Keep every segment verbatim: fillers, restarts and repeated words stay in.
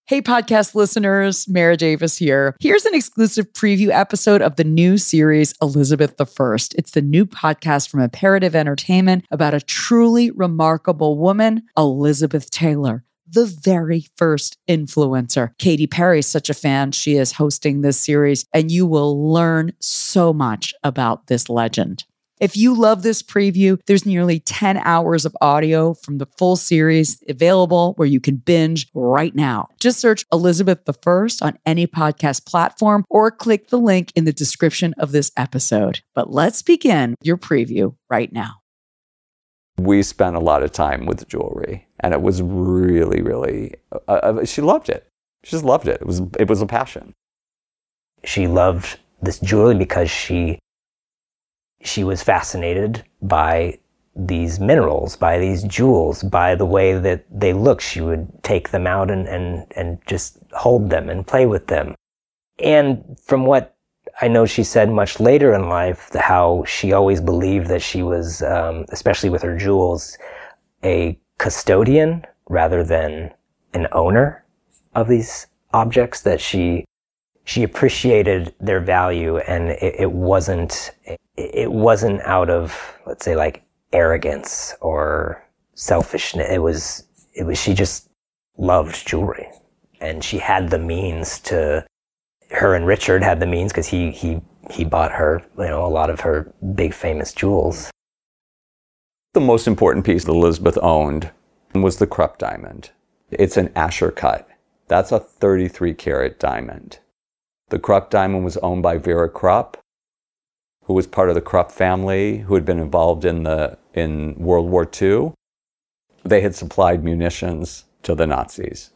Hey, podcast listeners, Mara Davis here. Here's an exclusive preview episode of the new series, Elizabeth the First. It's the new podcast from Imperative Entertainment about a truly remarkable woman, Elizabeth Taylor, the very first influencer. Katy Perry is such a fan. She is hosting this series, and you will learn so much about this legend. If you love this preview, there's nearly ten hours of audio from the full series available where you can binge right now. Just search Elizabeth the First on any podcast platform or click the link in the description of this episode. But let's begin your preview right now. We spent a lot of time with the jewelry, and it was really, really, uh, uh, she loved it. She just loved it. It was, it was a passion. She loved this jewelry because she She was fascinated by these minerals, by these jewels, by the way that they look. She would take them out and, and, and just hold them and play with them. And from what I know she said much later in life, how she always believed that she was, um, especially with her jewels, a custodian rather than an owner of these objects, that she she appreciated their value, and it, it wasn't it wasn't out of, let's say, like arrogance or selfishness. It was it was she just loved jewelry, and she had the means to. Her and Richard had the means because he he he bought her, you know, a lot of her big famous jewels. The most important piece that Elizabeth owned was the Krupp diamond. It's an Asher cut. That's a thirty-three karat diamond. The Krupp diamond was owned by Vera Krupp, who was part of the Krupp family, who had been involved in the in World War Two. They had supplied munitions to the Nazis.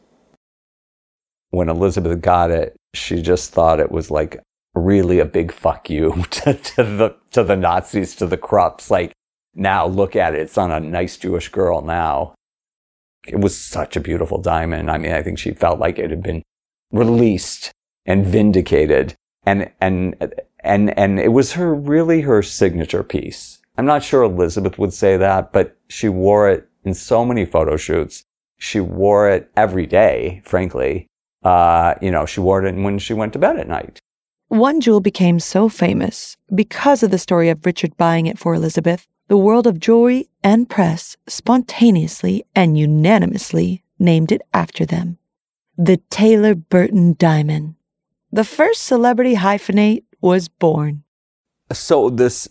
When Elizabeth got it, she just thought it was like really a big fuck you to, to the to the Nazis, to the Krupps. Like, now look at it, it's on a nice Jewish girl now. It was such a beautiful diamond. I mean, I think she felt like it had been released and vindicated, and and and and it was her really her signature piece. I'm not sure Elizabeth would say that, but she wore it in so many photo shoots. She wore it every day, frankly. Uh, you know, she wore it when she went to bed at night. One jewel became so famous because of the story of Richard buying it for Elizabeth. The world of jewelry and press spontaneously and unanimously named it after them. The Taylor Burton diamond. The first celebrity hyphenate was born. So this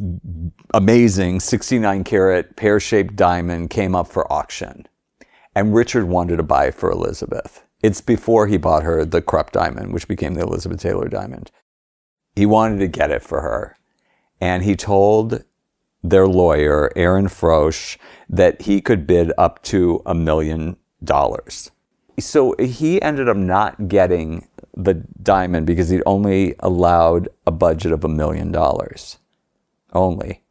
amazing sixty-nine karat pear-shaped diamond came up for auction, and Richard wanted to buy it for Elizabeth. It's before he bought her the Krupp diamond, which became the Elizabeth Taylor diamond. He wanted to get it for her, and he told their lawyer, Aaron Frosch, that he could bid up to a million dollars. So he ended up not getting the diamond because he'd only allowed a budget of a million dollars. Only.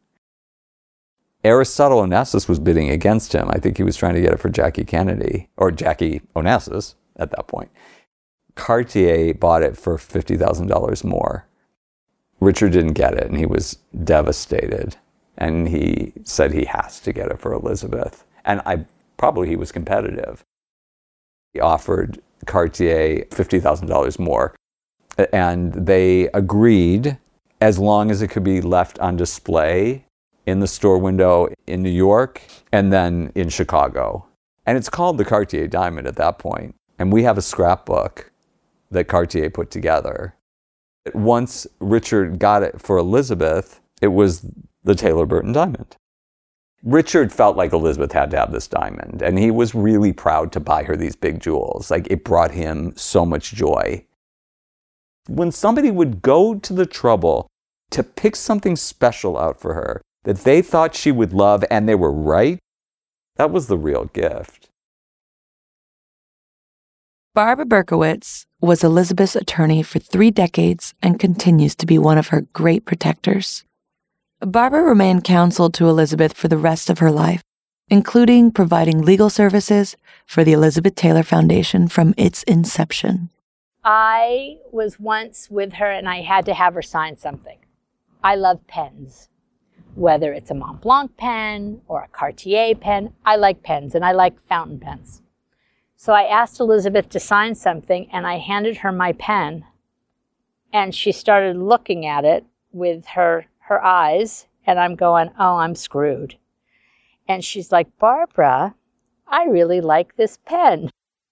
Aristotle Onassis was bidding against him. I think he was trying to get it for Jackie Kennedy, or Jackie Onassis at that point. Cartier bought it for fifty thousand dollars more. Richard didn't get it, and he was devastated. And he said he has to get it for Elizabeth. And I probably he was competitive. He offered Cartier fifty thousand dollars more. And they agreed, as long as it could be left on display in the store window in New York and then in Chicago. And it's called the Cartier diamond at that point. And we have a scrapbook that Cartier put together. Once Richard got it for Elizabeth, it was the Taylor Burton diamond. Richard felt like Elizabeth had to have this diamond, and he was really proud to buy her these big jewels. Like, it brought him so much joy. When somebody would go to the trouble to pick something special out for her that they thought she would love, and they were right, that was the real gift. Barbara Berkowitz was Elizabeth's attorney for three decades and continues to be one of her great protectors. Barbara remained counsel to Elizabeth for the rest of her life, including providing legal services for the Elizabeth Taylor Foundation from its inception. I was once with her and I had to have her sign something. I love pens, whether it's a Montblanc pen or a Cartier pen. I like pens and I like fountain pens. So I asked Elizabeth to sign something, and I handed her my pen, and she started looking at it with her, her eyes, and I'm going, oh, I'm screwed. And she's like, Barbara, I really like this pen.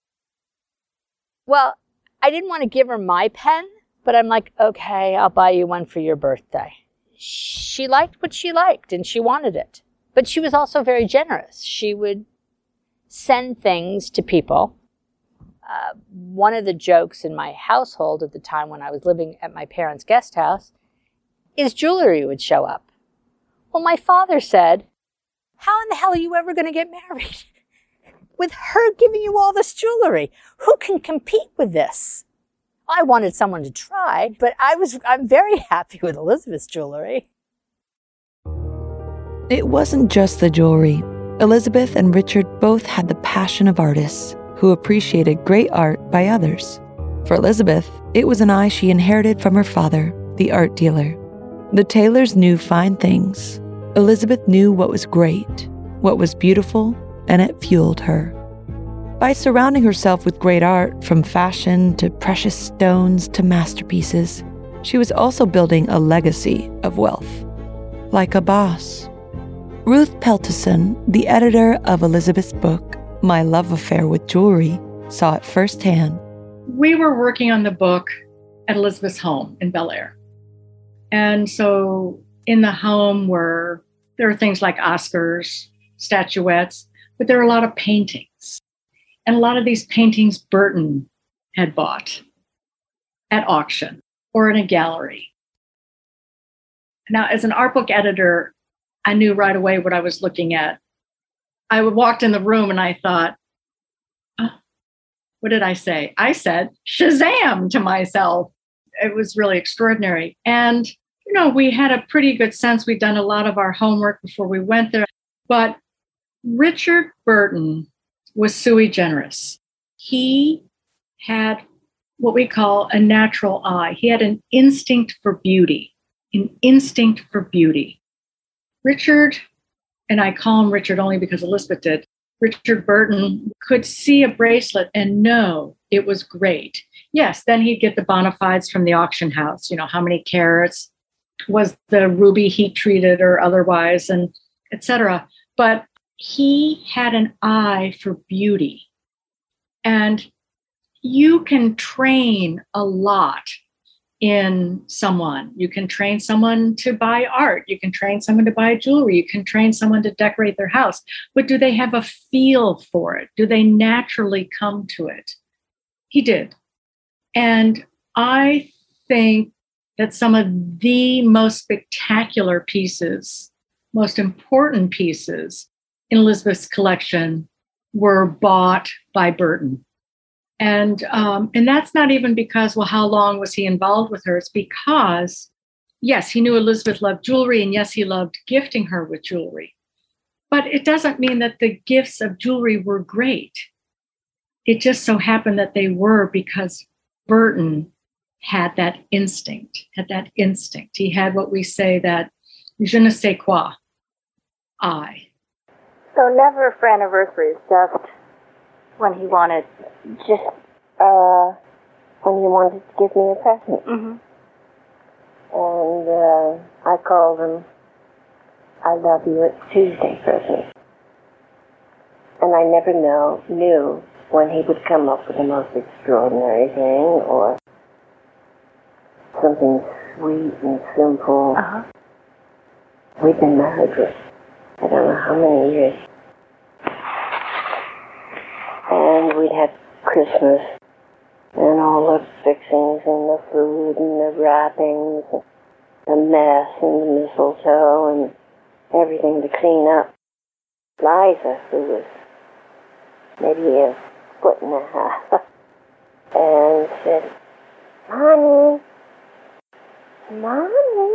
Well, I didn't want to give her my pen, but I'm like, okay, I'll buy you one for your birthday. She liked what she liked, and she wanted it. But she was also very generous. She would send things to people. Uh, one of the jokes in my household at the time when I was living at my parents' guest house is jewelry would show up. Well, my father said, how in the hell are you ever going to get married with her giving you all this jewelry? Who can compete with this? I wanted someone to try, but I was, I'm very happy with Elizabeth's jewelry. It wasn't just the jewelry. Elizabeth and Richard both had the passion of artists who appreciated great art by others. For Elizabeth, it was an eye she inherited from her father, the art dealer. The Taylors knew fine things. Elizabeth knew what was great, what was beautiful, and it fueled her. By surrounding herself with great art, from fashion to precious stones to masterpieces, she was also building a legacy of wealth. Like a boss. Ruth Peltison, the editor of Elizabeth's book, My Love Affair with Jewelry, saw it firsthand. We were working on the book at Elizabeth's home in Bel Air. And so in the home were, there are things like Oscars, statuettes, but there are a lot of paintings. And a lot of these paintings Burton had bought at auction or in a gallery. Now, as an art book editor, I knew right away what I was looking at. I walked in the room and I thought, oh, what did I say? I said, Shazam to myself. It was really extraordinary. And, you know, we had a pretty good sense. We'd done a lot of our homework before we went there. But Richard Burton was sui generis. He had what we call a natural eye. He had an instinct for beauty, an instinct for beauty. Richard, and I call him Richard only because Elizabeth did, Richard Burton could see a bracelet and know it was great. Yes, then he'd get the bona fides from the auction house, you know, how many carats, was the ruby heat treated or otherwise, and et cetera. But he had an eye for beauty. And you can train a lot in someone. You can train someone to buy art. You can train someone to buy jewelry. You can train someone to decorate their house. But do they have a feel for it? Do they naturally come to it? He did. And I think that some of the most spectacular pieces, most important pieces in Elizabeth's collection were bought by Burton. And um, and that's not even because, well, how long was he involved with her? It's because, yes, he knew Elizabeth loved jewelry, and yes, he loved gifting her with jewelry. But it doesn't mean that the gifts of jewelry were great. It just so happened that they were because Burton had that instinct, had that instinct. He had what we say that je ne sais quoi, I. So never for anniversaries, just when he wanted, just uh, when he wanted to give me a present. mm-hmm. And uh, I called him, I love you, it's Tuesday Christmas. And I never know, knew when he would come up with the most extraordinary thing or something sweet and simple. Uh-huh. We've been married for I don't know how many years. And we'd have Christmas and all the fixings and the food and the wrappings, and the mess and the mistletoe and everything to clean up. Liza, who was maybe a foot and a half, and said, Mommy, Mommy,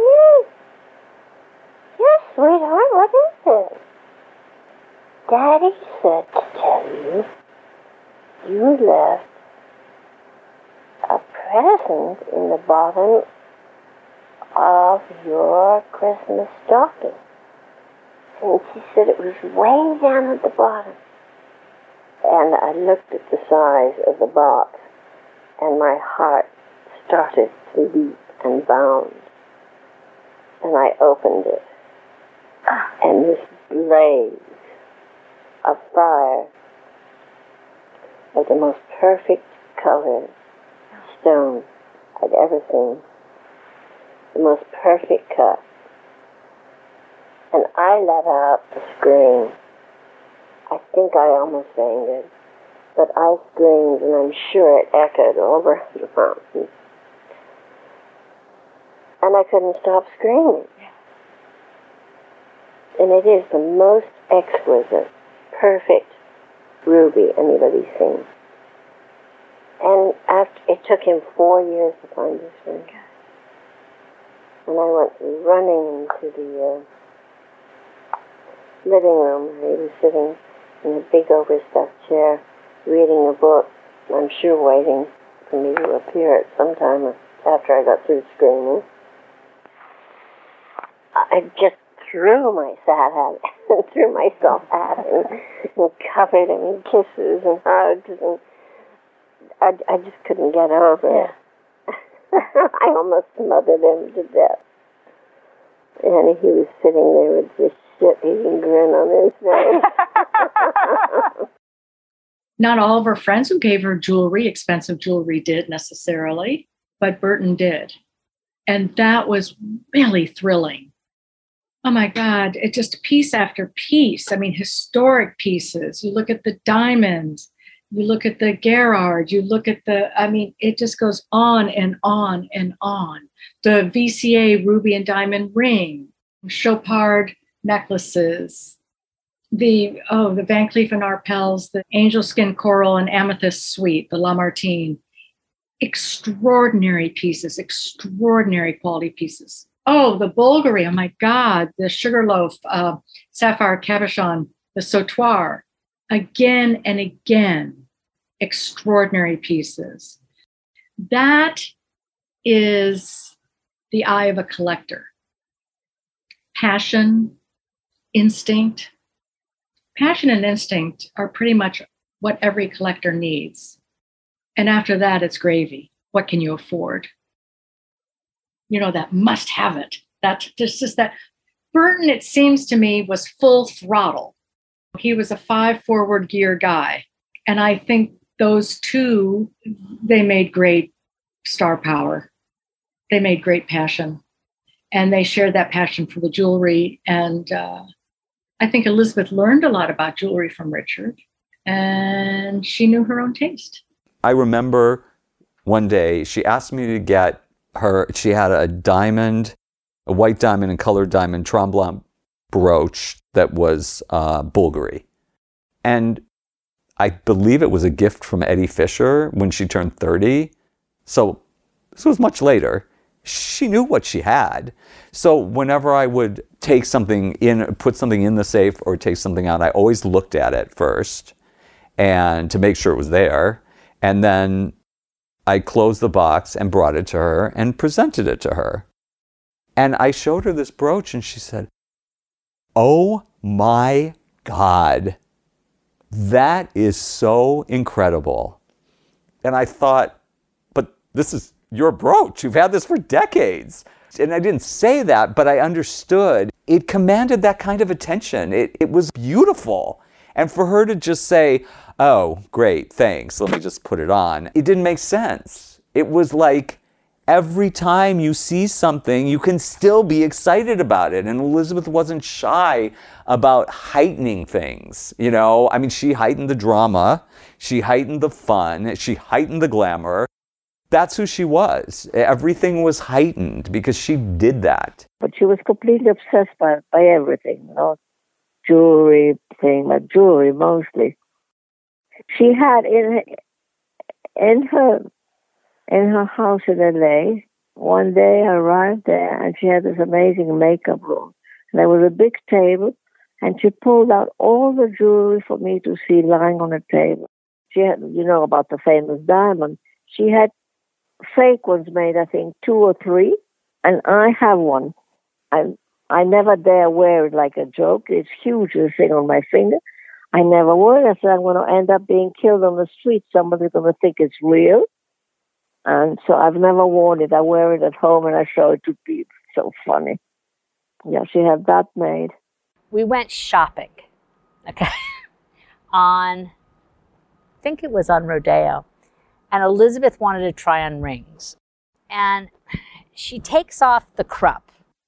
yes, sweetheart, what is it? Daddy said to tell you, you left a present in the bottom of your Christmas stocking. And she said it was way down at the bottom. And I looked at the size of the box, and my heart started to leap and bound. And I opened it, and this blaze of fire of the most perfect colored stone I'd ever seen. The most perfect cut. And I let out a scream. I think I almost fainted, but I screamed, and I'm sure it echoed all around the mountain. And I couldn't stop screaming. And it is the most exquisite, perfect ruby anybody's seen. And after it took him four years to find this ring. And I went running into the uh, living room where he was sitting in a big overstuffed chair, reading a book. I'm sure waiting for me to appear at some time after I got through screaming. I just threw myself at him, threw myself at him, and covered him in kisses and hugs, and I, I just couldn't get over it. I almost smothered him to death. And he was sitting there with this shit-eating grin on his face. Not all of her friends who gave her jewelry, expensive jewelry, did necessarily, but Burton did. And that was really thrilling. Oh my God, it just piece after piece. I mean, historic pieces. You look at the diamonds, you look at the Gerard, you look at the, I mean, it just goes on and on and on. The V C A ruby and diamond ring, Chopard necklaces, the, oh, the Van Cleef and Arpels, the angel skin coral and amethyst suite, the Lamartine. Extraordinary pieces, extraordinary quality pieces. Oh, the Bulgari, oh my God, the Sugarloaf, uh, Sapphire Cabochon, the Sautoir. Again and again, extraordinary pieces. That is the eye of a collector. Passion, instinct. Passion and instinct are pretty much what every collector needs. And after that, it's gravy. What can you afford? You know, that must have it. That's just, just that. Burton, it seems to me, was full throttle. He was a five forward gear guy. And I think those two, they made great star power. They made great passion. And they shared that passion for the jewelry. And uh, I think Elizabeth learned a lot about jewelry from Richard. And she knew her own taste. I remember one day she asked me to get her, she had a diamond, a white diamond and colored diamond tremblant brooch that was uh, Bulgari. And I believe it was a gift from Eddie Fisher when she turned thirty. So this was much later. She knew what she had. So whenever I would take something in, put something in the safe or take something out, I always looked at it first and to make sure it was there. And then I closed the box and brought it to her and presented it to her. And I showed her this brooch and she said, "Oh my God, that is so incredible." And I thought, but this is your brooch. You've had this for decades. And I didn't say that, but I understood. It commanded that kind of attention. It, it was beautiful. And for her to just say, "Oh, great, thanks, let me just put it on," it didn't make sense. It was like every time you see something, you can still be excited about it. And Elizabeth wasn't shy about heightening things, you know? I mean, she heightened the drama, she heightened the fun, she heightened the glamour. That's who she was. Everything was heightened because she did that. But she was completely obsessed by, by everything, you know? Jewelry, thing, but jewelry mostly. She had in in her in her house in L A. One day I arrived there and she had this amazing makeup room. And there was a big table and she pulled out all the jewelry for me to see lying on the table. She had, you know, about the famous diamond. She had fake ones made, I think, two or three, and I have one. I I never dare wear it like a joke. It's huge, the thing on my finger. I never would. I said, I'm going to end up being killed on the street. Somebody's going to think it's real. And so I've never worn it. I wear it at home and I show it to people. So funny. Yeah, she had that made. We went shopping, okay, on, I think it was on Rodeo. And Elizabeth wanted to try on rings. And she takes off the crop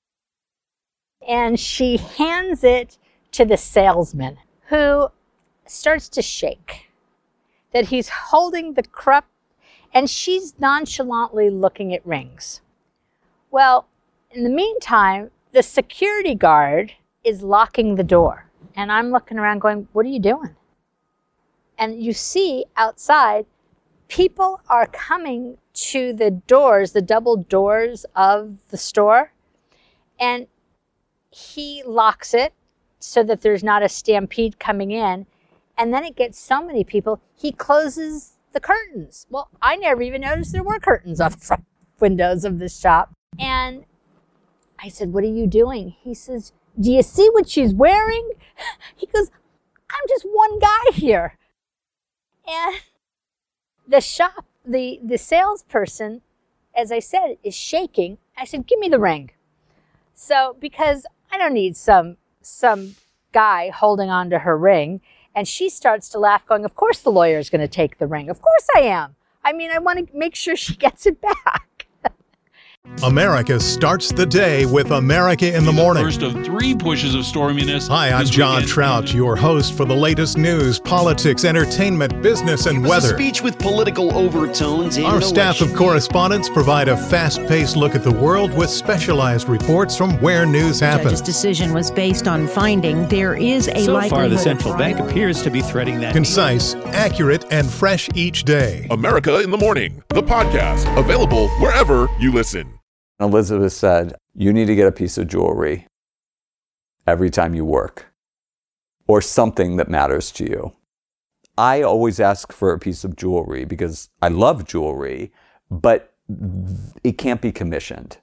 and she hands it to the salesman, who starts to shake. That he's holding the crop and she's nonchalantly looking at rings. Well, in the meantime, the security guard is locking the door. And I'm looking around going, what are you doing? And you see outside, people are coming to the doors, the double doors of the store. And he locks it so that there's not a stampede coming in. And then it gets so many people, he closes the curtains. Well, I never even noticed there were curtains on the front windows of this shop. And I said, what are you doing? He says, do you see what she's wearing? He goes, I'm just one guy here. And the shop, the, the salesperson, as I said, is shaking. I said, give me the ring. So, because I don't need some, some guy holding on to her ring. And she starts to laugh, going, of course the lawyer is going to take the ring. Of course I am. I mean, I want to make sure she gets it back. America starts the day with America in the Morning. The first of three pushes of storminess. Hi, I'm John weekend. Trout, your host for the latest news, politics, entertainment, business, and it was weather. A speech with political overtones. Our staff of correspondents provide a fast-paced look at the world with specialized reports from where news happens. The judge's decision was based on finding there is a so likelihood. So far, the central of bank appears to be threading that. Concise, accurate, and fresh each day. America in the Morning, the podcast, available wherever you listen. Elizabeth said, you need to get a piece of jewelry every time you work, or something that matters to you. I always ask for a piece of jewelry because I love jewelry, but it can't be commissioned.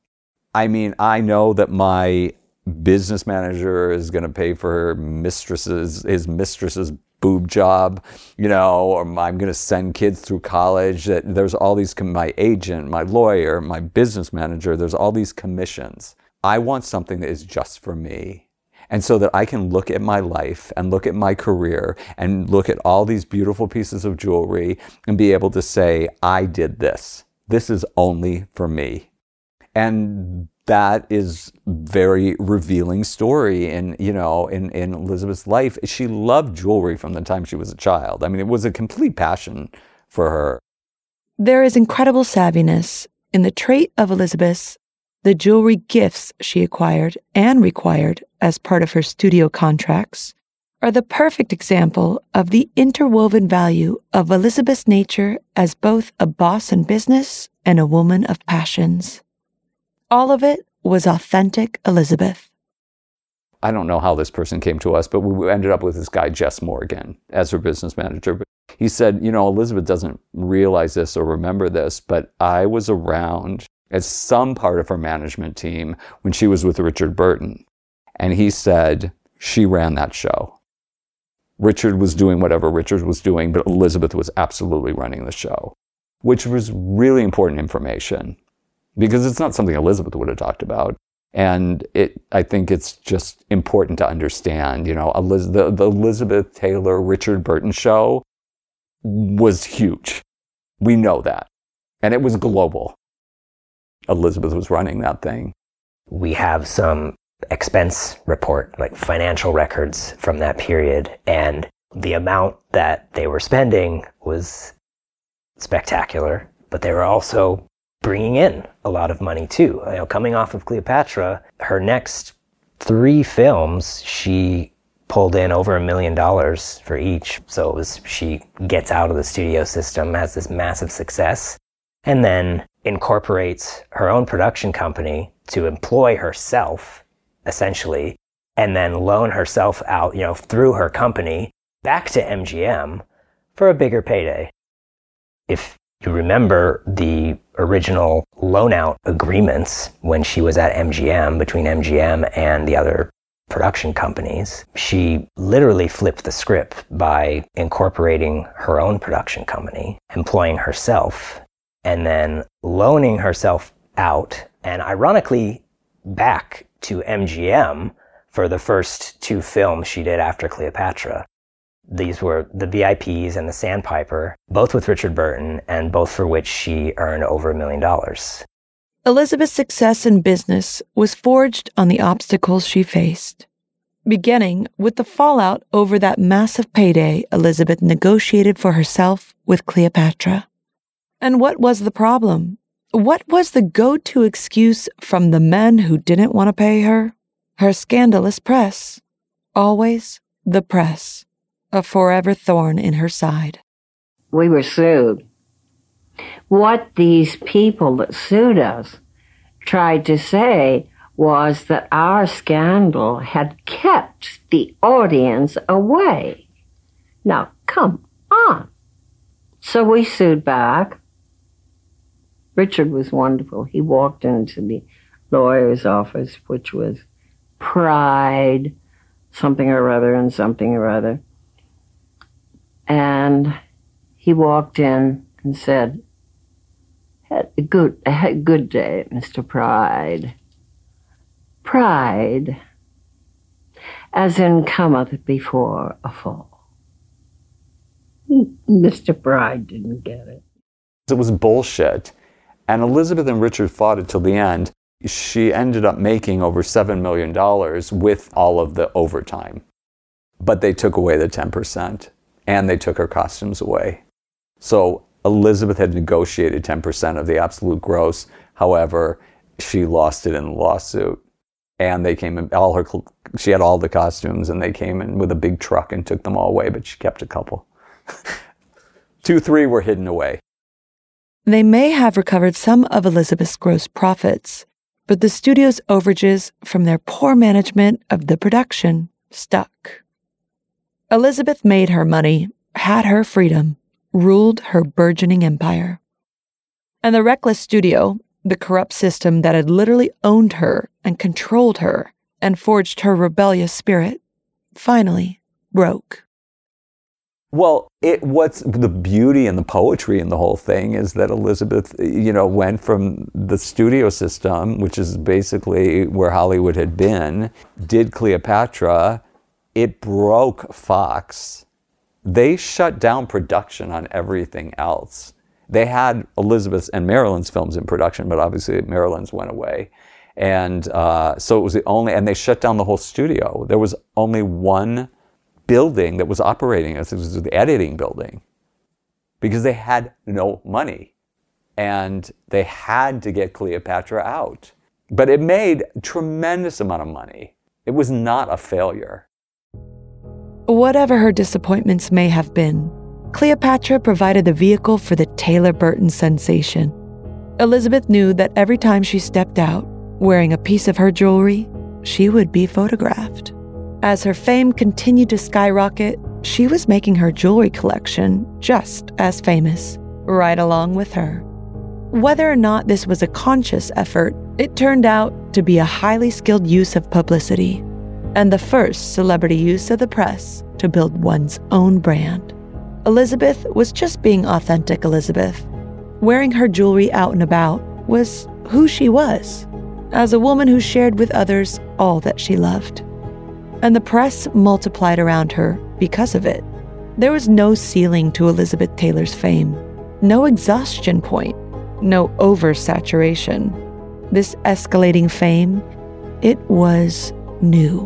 I mean, I know that my business manager is going to pay for her mistress's, his mistress's boob job, you know, or I'm going to send kids through college. That there's all these, my agent, my lawyer, my business manager, there's all these commissions. I want something that is just for me. And so that I can look at my life and look at my career and look at all these beautiful pieces of jewelry and be able to say, I did this. This is only for me. And that is very revealing story in, you know, in, in Elizabeth's life. She loved jewelry from the time she was a child. I mean, it was a complete passion for her. There is incredible savviness in the trait of Elizabeth's. The jewelry gifts she acquired and required as part of her studio contracts are the perfect example of the interwoven value of Elizabeth's nature as both a boss in business and a woman of passions. All of it was authentic Elizabeth. I don't know how this person came to us, but we ended up with this guy, Jess Morgan, as her business manager. But he said, you know, Elizabeth doesn't realize this or remember this, but I was around as some part of her management team when she was with Richard Burton. And he said she ran that show. Richard was doing whatever Richard was doing, but Elizabeth was absolutely running the show, which was really important information. Because it's not something Elizabeth would have talked about. And it, I think it's just important to understand, you know, Eliz- the, the Elizabeth Taylor, Richard Burton show was huge. We know that. And it was global. Elizabeth was running that thing. We have some expense report, like financial records from that period. And the amount that they were spending was spectacular. But they were also bringing in a lot of money too. You know, coming off of Cleopatra, her next three films, she pulled in over a million dollars for each. So it was, she gets out of the studio system, has this massive success, and then incorporates her own production company to employ herself, essentially, and then loan herself out, you know, through her company back to M G M for a bigger payday. If you remember the original loan out agreements when she was at M G M, between M G M and the other production companies. She literally flipped the script by incorporating her own production company, employing herself, and then loaning herself out, and ironically back to M G M for the first two films she did after Cleopatra. These were The V I Ps and The Sandpiper, both with Richard Burton, and both for which she earned over a million dollars. Elizabeth's success in business was forged on the obstacles she faced, beginning with the fallout over that massive payday Elizabeth negotiated for herself with Cleopatra. And what was the problem? What was the go-to excuse from the men who didn't want to pay her? Her scandalous press. Always the press, a forever thorn in her side. We were sued. What these people that sued us tried to say was that our scandal had kept the audience away. Now, come on. So we sued back. Richard was wonderful. He walked into the lawyer's office, which was Pride, something or other, and something or other. And he walked in and said, Good, good day, Mister Pride. Pride, as in cometh before a fall. Mister Pride didn't get it. It was bullshit. And Elizabeth and Richard fought it till the end. She ended up making over seven million dollars with all of the overtime. But they took away the ten percent, and they took her costumes away. So Elizabeth had negotiated ten percent of the absolute gross. However, she lost it in the lawsuit. And they came in, all her, she had all the costumes, and they came in with a big truck and took them all away, but she kept a couple. Two, three were hidden away. They may have recovered some of Elizabeth's gross profits, but the studio's overages from their poor management of the production stuck. Elizabeth made her money, had her freedom, ruled her burgeoning empire. And the reckless studio, the corrupt system that had literally owned her and controlled her and forged her rebellious spirit, finally broke. Well, it what's the beauty and the poetry in the whole thing is that Elizabeth, you know, went from the studio system, which is basically where Hollywood had been, did Cleopatra, it broke Fox. They shut down production on everything else. They had Elizabeth's and Marilyn's films in production, but obviously Marilyn's went away. And uh, so it was the only, and they shut down the whole studio. There was only one building that was operating as it was the editing building because they had no money and they had to get Cleopatra out. But it made a tremendous amount of money. It was not a failure. Whatever her disappointments may have been, Cleopatra provided the vehicle for the Taylor Burton sensation. Elizabeth knew that every time she stepped out, wearing a piece of her jewelry, she would be photographed. As her fame continued to skyrocket, she was making her jewelry collection just as famous, right along with her. Whether or not this was a conscious effort, it turned out to be a highly skilled use of publicity, and the first celebrity use of the press to build one's own brand. Elizabeth was just being authentic Elizabeth. Wearing her jewelry out and about was who she was, as a woman who shared with others all that she loved. And the press multiplied around her because of it. There was no ceiling to Elizabeth Taylor's fame, no exhaustion point, no oversaturation. This escalating fame, it was new.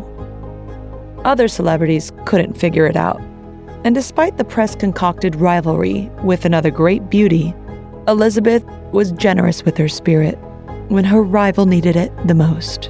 Other celebrities couldn't figure it out. And despite the press-concocted rivalry with another great beauty, Elizabeth was generous with her spirit when her rival needed it the most.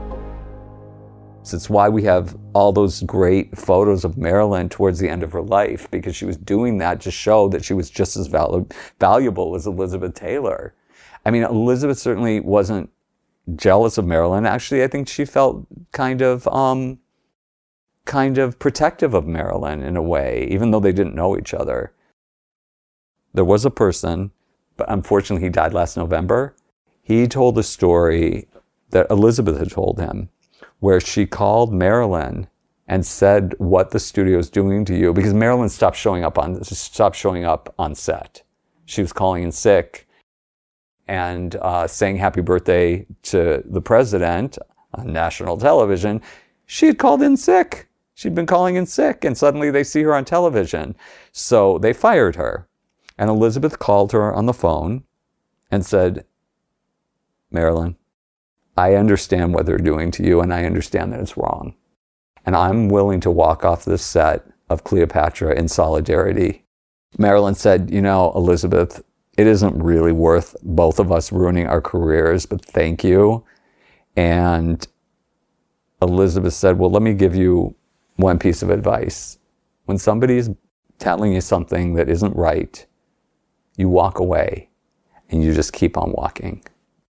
It's why we have all those great photos of Marilyn towards the end of her life, because she was doing that to show that she was just as valu- valuable as Elizabeth Taylor. I mean, Elizabeth certainly wasn't jealous of Marilyn. Actually, I think she felt kind of um, kind of protective of Marilyn in a way, even though they didn't know each other. There was a person, but unfortunately he died last November. He told a story that Elizabeth had told him, where she called Marilyn and said what the studio is doing to you, because Marilyn stopped showing up on stopped showing up on set. She was calling in sick and uh, saying happy birthday to the president on national television. She had called in sick. She'd been calling in sick, and suddenly they see her on television. So they fired her. And Elizabeth called her on the phone and said, Marilyn, I understand what they're doing to you, and I understand that it's wrong. And I'm willing to walk off this set of Cleopatra in solidarity. Marilyn said, you know, Elizabeth, it isn't really worth both of us ruining our careers, but thank you. And Elizabeth said, well, let me give you one piece of advice. When somebody is telling you something that isn't right, you walk away and you just keep on walking.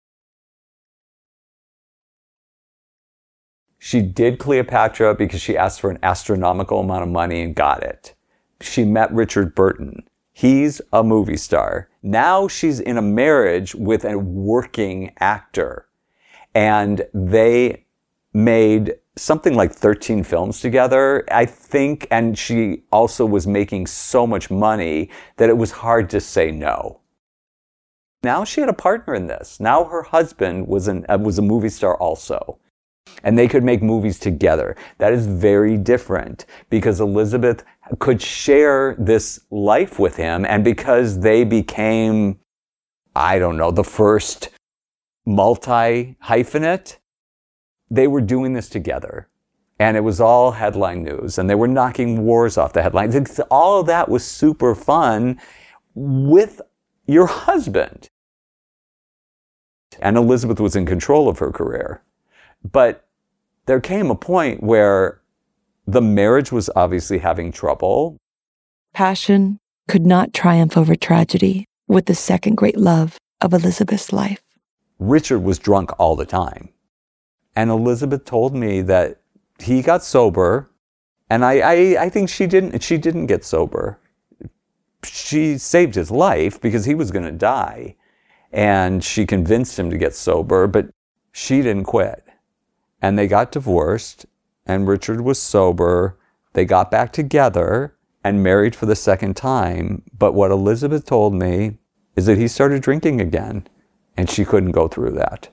She did Cleopatra because she asked for an astronomical amount of money and got it. She met Richard Burton. He's a movie star. Now she's in a marriage with a working actor. And they made something like thirteen films together, I think. And she also was making so much money that it was hard to say no. Now she had a partner in this. Now her husband was, an, uh, was a movie star also. And they could make movies together. That is very different because Elizabeth could share this life with him. And because they became, I don't know, the first multi-hyphenate, they were doing this together. And it was all headline news. And they were knocking wars off the headlines. All of that was super fun with your husband. And Elizabeth was in control of her career. But there came a point where the marriage was obviously having trouble. Passion could not triumph over tragedy with the second great love of Elizabeth's life. Richard was drunk all the time. And Elizabeth told me that he got sober, and I, I, I think she didn't, she didn't get sober. She saved his life because he was going to die. And she convinced him to get sober, but she didn't quit. And they got divorced, and Richard was sober. They got back together and married for the second time. But what Elizabeth told me is that he started drinking again, and she couldn't go through that.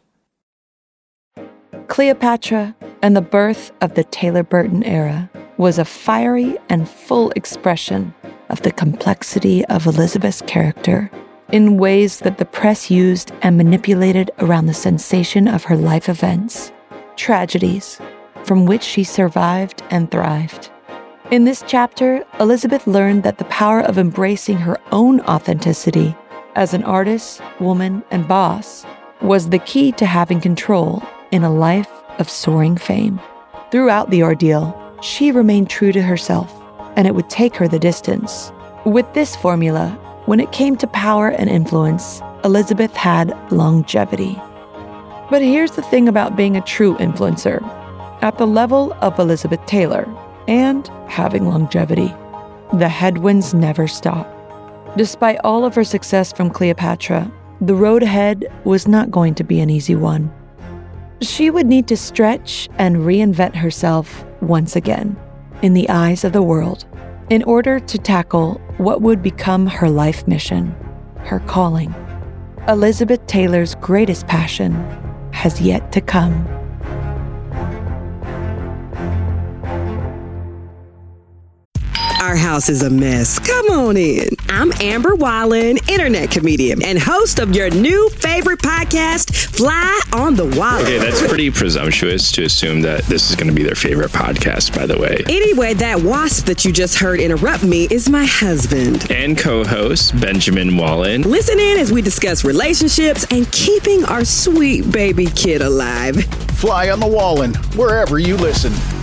Cleopatra and the birth of the Taylor Burton era was a fiery and full expression of the complexity of Elizabeth's character in ways that the press used and manipulated around the sensation of her life events. Tragedies from which she survived and thrived. In this chapter, Elizabeth learned that the power of embracing her own authenticity as an artist, woman, and boss was the key to having control in a life of soaring fame. Throughout the ordeal, she remained true to herself, and it would take her the distance. With this formula, when it came to power and influence, Elizabeth had longevity. But here's the thing about being a true influencer. At the level of Elizabeth Taylor and having longevity, the headwinds never stop. Despite all of her success from Cleopatra, the road ahead was not going to be an easy one. She would need to stretch and reinvent herself once again in the eyes of the world in order to tackle what would become her life mission, her calling. Elizabeth Taylor's greatest passion has yet to come. Our house is a mess. Come on in. I'm Amber Wallen, internet comedian and host of your new favorite podcast, Fly on the Wallen. Okay, that's pretty presumptuous to assume that this is going to be their favorite podcast, by the way. Anyway, that wasp that you just heard interrupt me is my husband. And co-host, Benjamin Wallen. Listen in as we discuss relationships and keeping our sweet baby kid alive. Fly on the Wallen, wherever you listen.